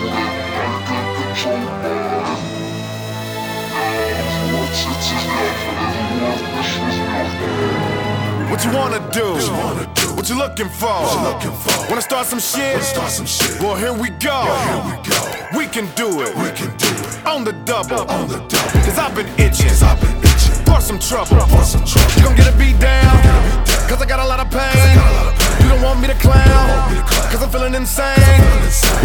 What you wanna do? What you looking for? Wanna start some shit? Well, here we go. We can do it. On the double. Cause I've been itching. For some trouble. You gon' get a beat down. Cause I got a lot of pain. You don't want me to clown. Cause I'm feeling insane.